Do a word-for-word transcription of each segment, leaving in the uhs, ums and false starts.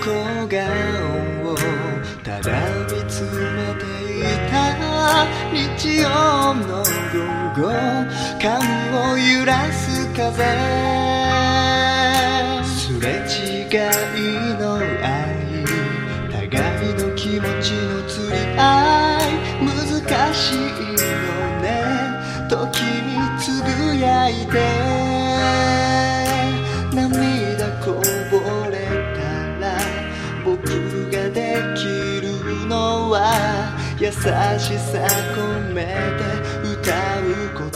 横顔をただ見つめていた日曜の午後、髪を揺らす風、すれ違いの愛、互いの気持ちの釣り合い、難しいのね、時につぶやいて、涙こぼれたら僕ができるのは優しさ込めて歌うこと、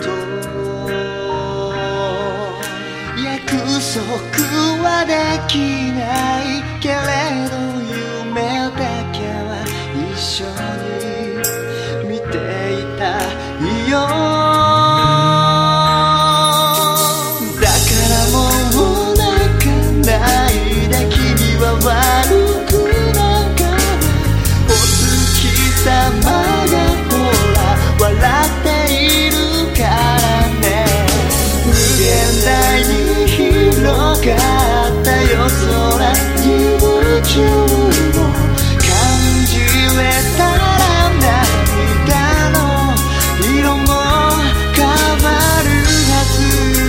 約束はできないけれど夢だけは一緒に見ていたいよ。だからもう泣かないで、君は悪くなんかない。お月様がほら笑っているからね。無限大に広がった夜空に宇宙を感じれたら、涙の色も変わるはず。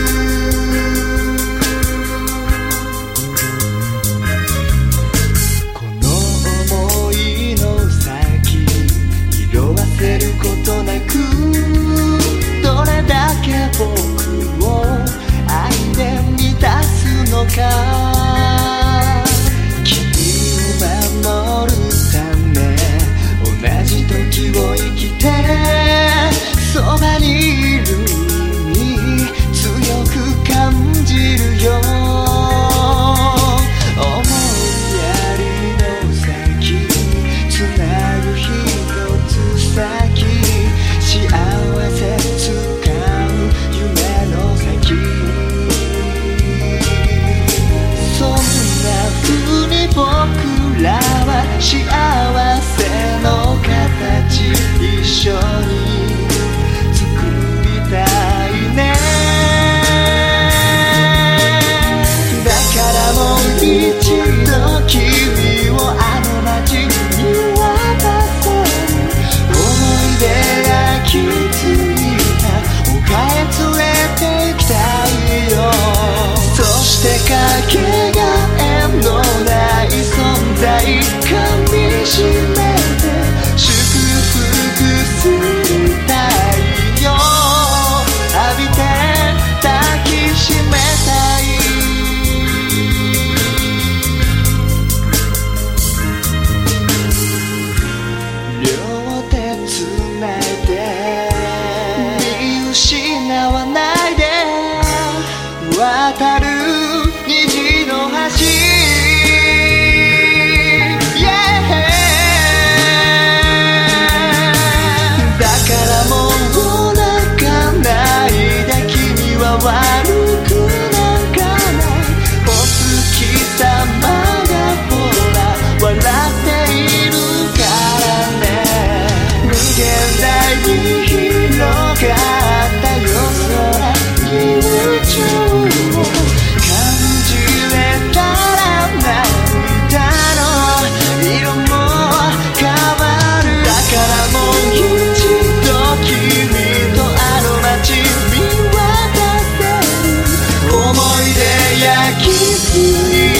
この想いの先、色あせることなく、どれだけ僕を愛で満たすのか。君を守るため同じ時を生きて、そばにいる意味強く感じるよ。思いやりの先、つなぐ一つ先、幸せつかう夢の先、そんな風に僕らは幸せの形一緒に作りたいね。だからもう一度君をあの街に渡せる、思い出が気づいたおかへ連れて行きたいよ。そしてかけがえのない存在噛みしめて祝福する太陽浴びて抱きしめたい。両手つないで見失わないで、渡る虹の橋、だからもう泣かないで、君は悪くなんかない。お月様がほら笑っているからね。無限大に広がった夜空に宇宙を感じれたら、涙の色も変わる。だからもう一度君とあの街見渡せる、思い出焼き付い